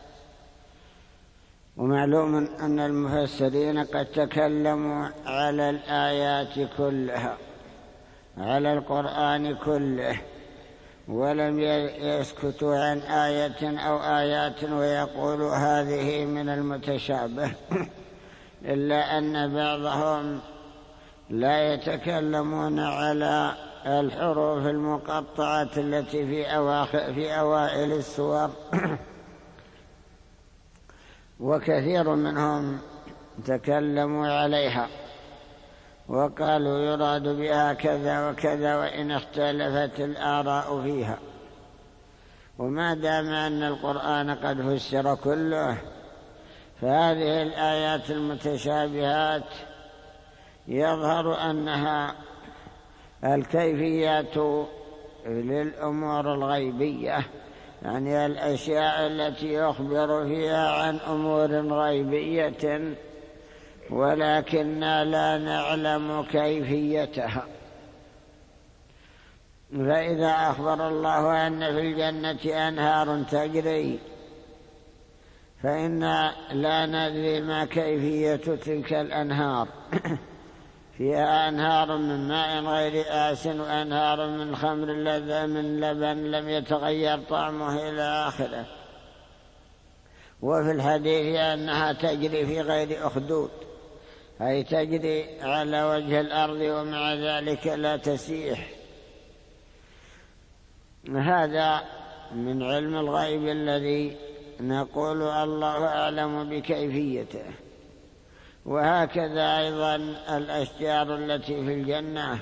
ومعلوم أن المفسرين قد تكلموا على الآيات كلها، على القرآن كله، ولم يسكتوا عن آية أو آيات ويقولوا هذه من المتشابه إلا أن بعضهم لا يتكلمون على الحروف المقطعة التي في أواخر في أوائل السور وكثير منهم تكلموا عليها وقالوا يراد بها كذا وكذا وإن اختلفت الآراء فيها. وما دام أن القرآن قد فسر كله، فهذه الآيات المتشابهات يظهر أنها الكيفيات للأمور الغيبية، يعني الأشياء التي يخبر فيها عن أمور غيبية ولكننا لا نعلم كيفيتها. فإذا أخبر الله أن في الجنة أنهار تجري، فإنا لا ندري ما كيفية تلك الأنهار فيها أنهار من ماء غير آسن وأنهار من خمر لذة من لبن لم يتغير طعمه إلى آخره. وفي الحديث أنها تجري في غير أخدود، أي تجري على وجه الأرض ومع ذلك لا تسيح. هذا من علم الغيب الذي نقول الله أعلم بكيفيته. وهكذا أيضا الأشجار التي في الجنة،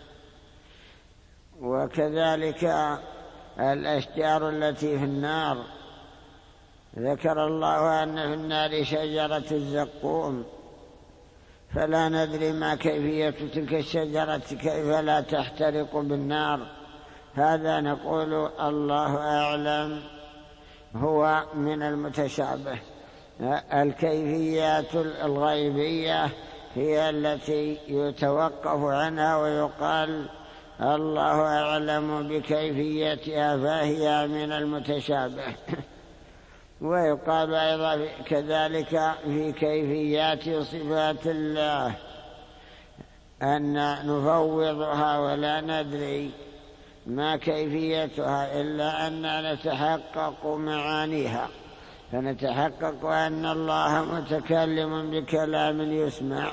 وكذلك الأشجار التي في النار. ذكر الله أن في النار شجرة الزقوم، فلا ندري ما كيفية تلك الشجرة كيف لا تحترق بالنار. هذا نقول الله أعلم، هو من المتشابه. الكيفيات الغيبية هي التي يتوقف عنها ويقال الله أعلم بكيفيتها، فهي من المتشابه. ويقال أيضا كذلك في كيفيات صفات الله أن نفوضها ولا ندري ما كيفيتها إلا أن نتحقق معانيها، فنتحقق أن الله متكلم بكلام يسمع،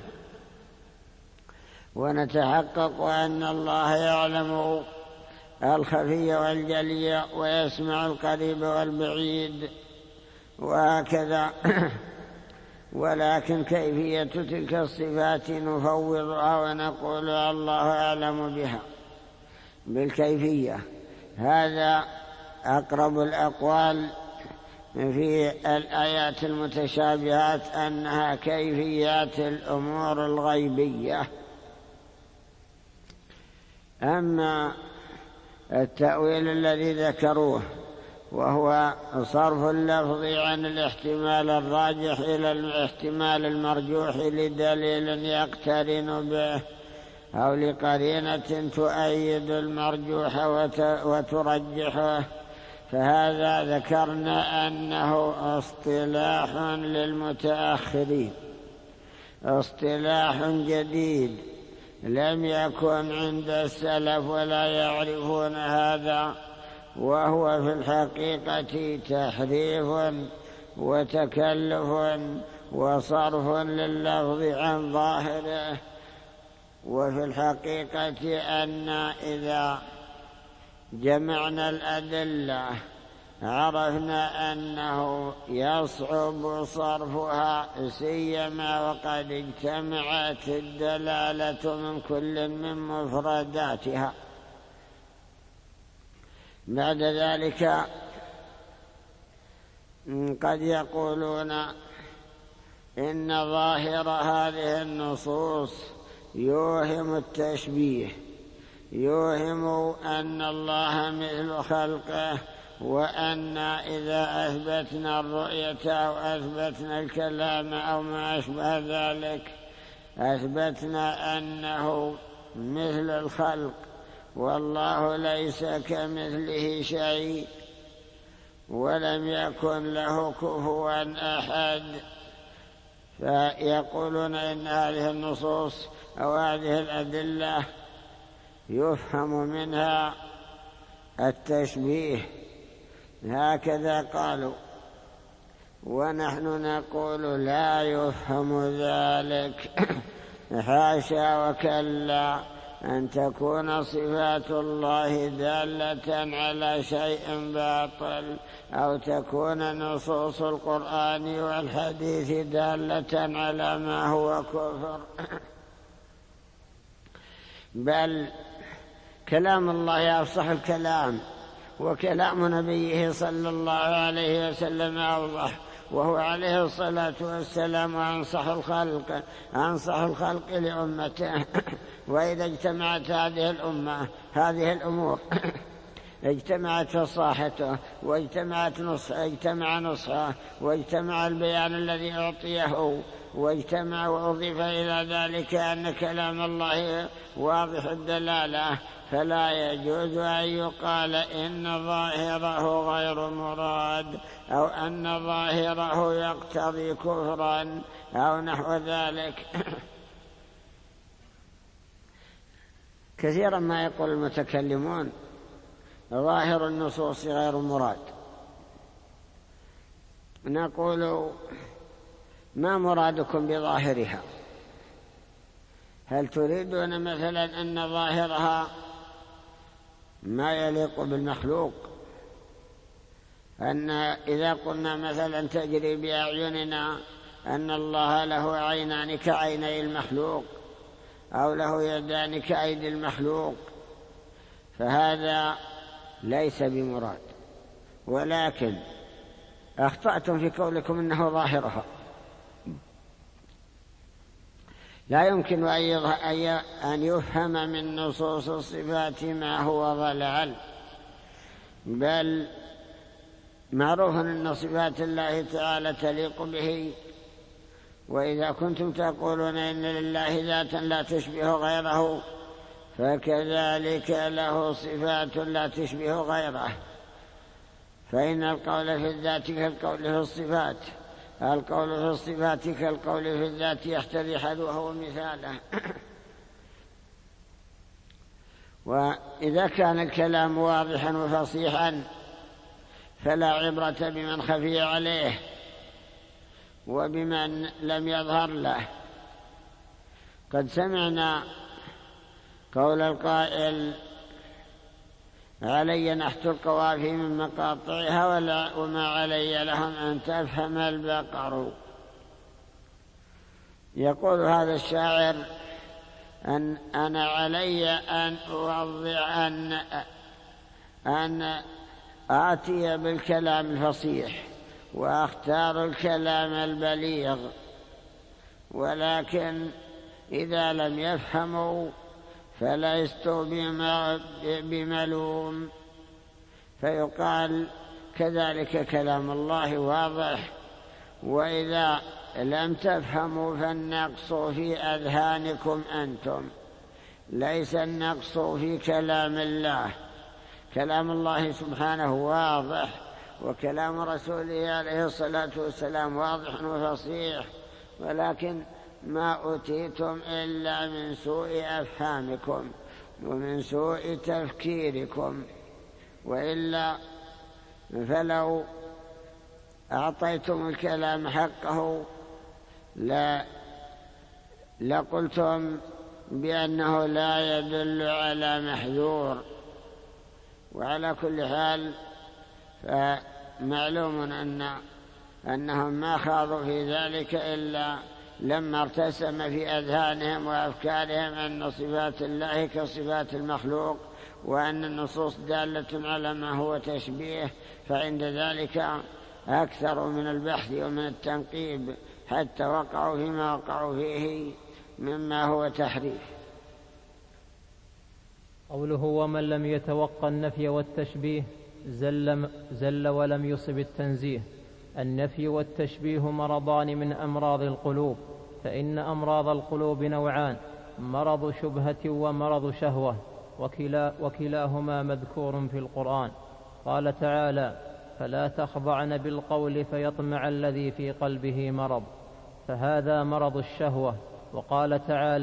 ونتحقق أن الله يعلم الخفي والجلي ويسمع القريب والبعيد وهكذا. ولكن كيفية تلك الصفات نفوضها ونقول الله أعلم بها بالكيفية. هذا أقرب الأقوال في الآيات المتشابهات، أنها كيفيات الأمور الغيبية. أما التأويل الذي ذكروه وهو صرف اللفظ عن الاحتمال الراجح إلى الاحتمال المرجوح لدليل يقترن به أو لقرينة تؤيد المرجوح وترجحه، فهذا ذكرنا أنه اصطلاح للمتأخرين، اصطلاح جديد لم يكن عند السلف ولا يعرفون هذا، وهو في الحقيقة تحريف وتكلف وصرف لللفظ عن ظاهره. وفي الحقيقة أن إذا جمعنا الأدلة عرفنا أنه يصعب صرفها، سيما وقد اجتمعت الدلالة من كل من مفرداتها. بعد ذلك قد يقولون إن ظاهر هذه النصوص يوهم التشبيه، يوهم أن الله مثل خلقه، وأن إذا أثبتنا الرؤية أو أثبتنا الكلام أو ما أشبه ذلك أثبتنا أنه مثل الخلق، والله ليس كمثله شيء ولم يكن له كفوا أحد. فيقولون إن هذه النصوص أو هذه الأدلة يفهم منها التشبيه، هكذا قالوا، ونحن نقول لا يفهم ذلك. حاشا وكلا أن تكون صفات الله دالة على شيء باطل، أو تكون نصوص القرآن والحديث دالة على ما هو كفر، بل كلام الله أفصح الكلام، وكلام نبيه صلى الله عليه وسلم أوضح، وهو عليه الصلاة والسلام أنصح الخلق أنصح الخلق لأمته. وإذا اجتمعت هذه الأمة هذه الأمور اجتمعت فصاحته، واجتمعت نصح اجتمع نصحه، واجتمع البيان الذي أعطيه، واجتمع وأضيف إلى ذلك أن كلام الله واضح الدلالة، فلا يجوز أن يقال إن ظاهره غير مراد، أو أن ظاهره يقتضي كفرا أو نحو ذلك. كثيرا ما يقول المتكلمون ظاهر النصوص غير مراد. نقول ما مرادكم بظاهرها؟ هل تريدون مثلا أن ظاهرها ما يليق بالمخلوق، أن إذا قلنا مثلا تجري بأعيننا أن الله له عينان كعيني المخلوق، أو له يدان كأيدي المخلوق، فهذا ليس بمراد، ولكن أخطأتم في قولكم إنه ظاهرها. لا يمكن أن يفهم من نصوص الصفات ما هو ضلال، بل معروف أن صفات الله تعالى تليق به. وإذا كنتم تقولون إن لله ذاتا لا تشبه غيره، فكذلك له صفات لا تشبه غيره، فإن القول في الذات كالقول في الصفات، القول في الصفات كالقول في الذات يحتذي حذوه مثاله. وإذا كان الكلام واضحا وفصيحا فلا عبرة بمن خفي عليه وبمن لم يظهر له. قد سمعنا قول القائل علي نحت القوافي من مقاطعها ولا وما علي لهم أن تفهم البقر. يقول هذا الشاعر أن أنا علي أن أوضع أن أن آتي بالكلام الفصيح وأختار الكلام البليغ، ولكن إذا لم يفهموا فلست بملوم، فيقال كذلك كلام الله واضح، وإذا لم تفهموا فالنقص في أذهانكم أنتم، ليس النقص في كلام الله. كلام الله سبحانه واضح، وكلام رسوله عليه الصلاة والسلام واضح وفصيح، ولكن ما أوتيتم إلا من سوء أفهامكم ومن سوء تفكيركم، وإلا فلو أعطيتم الكلام حقه لا لقلتم بأنه لا يدل على محذور. وعلى كل حال فمعلوم أن أنهم ما خاضوا في ذلك إلا لما ارتسم في أذهانهم وأفكارهم أن صفات الله كصفات المخلوق، وأن النصوص دالة على ما هو تشبيه، فعند ذلك أكثر من البحث ومن التنقيب حتى وقعوا فيما وقعوا فيه مما هو تحريف. قوله ومن لم يتوقع النفي والتشبيه زل, زل ولم يصب التنزيه. النفي والتشبيه مرضان من أمراض القلوب، فإن أمراض القلوب نوعان: مرض شبهة ومرض شهوة، وكلا وكلاهما مذكور في القرآن. قال تعالى: فلا تخضعن بالقول فيطمع الذي في قلبه مرض، فهذا مرض الشهوة. وقال تعالى: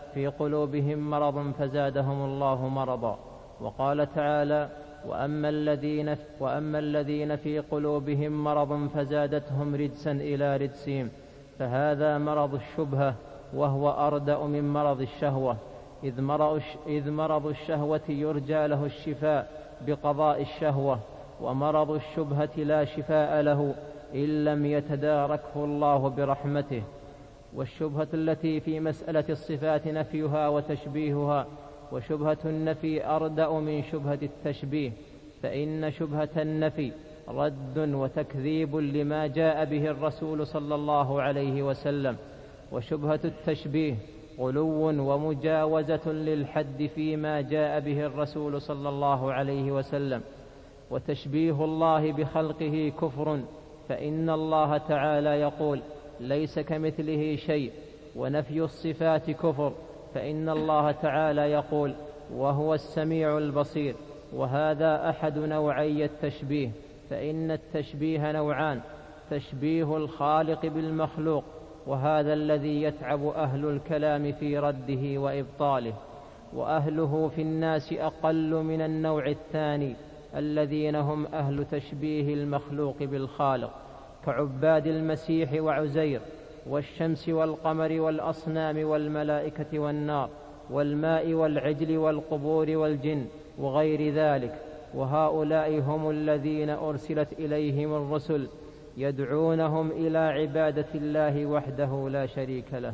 في قلوبهم مرض فزادهم الله مرضا. وقال تعالى: وأما الذين, وأما الذين في قلوبهم مرض فزادتهم رجسا إلى رجسهم، فهذا مرض الشبهة، وهو أردأ من مرض الشهوة، إذ مرض, إذ مرض الشهوة يرجى له الشفاء بقضاء الشهوة، ومرض الشبهة لا شفاء له إن لم يتداركه الله برحمته. والشبهة التي في مسألة الصفات نفيها وتشبيهها، وشبهة النفي أردأ من شبهة التشبيه، فإن شبهة النفي رد وتكذيب لما جاء به الرسول صلى الله عليه وسلم، وشبهة التشبيه غلو ومجاوزة للحد فيما جاء به الرسول صلى الله عليه وسلم. وتشبيه الله بخلقه كفر، فإن الله تعالى يقول: ليس كمثله شيء. ونفي الصفات كفر، فإن الله تعالى يقول: وهو السميع البصير. وهذا أحد نوعي التشبيه، فإن التشبيه نوعان: تشبيه الخالق بالمخلوق، وهذا الذي يتعب أهل الكلام في رده وإبطاله، وأهله في الناس أقل من النوع الثاني الذين هم أهل تشبيه المخلوق بالخالق، كعباد المسيح وعزير، والشمس والقمر والأصنام والملائكة والنار والماء والعجل والقبور والجن وغير ذلك. وهؤلاء هم الذين أرسلت إليهم الرسل يدعونهم إلى عبادة الله وحده لا شريك له.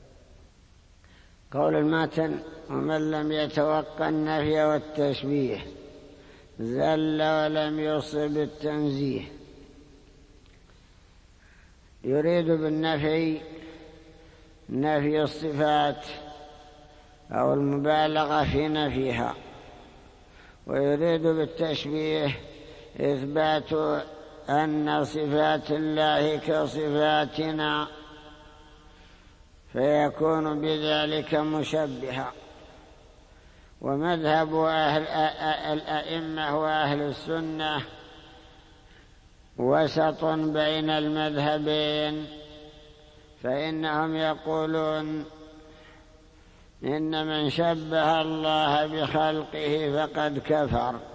قول الماتن: ومن لم يتوقع النفي والتشبيه زل ولم يصب التنزيه. يريد بالنفي نفي الصفات أو المبالغة في نفيها، ويريد بالتشبيه إثبات أن صفات الله كصفاتنا، فيكون بذلك مشبها. ومذهب أهل الأئمة وأهل السنة وسط بين المذهبين، فإنهم يقولون إن من شبه الله بخلقه فقد كفر،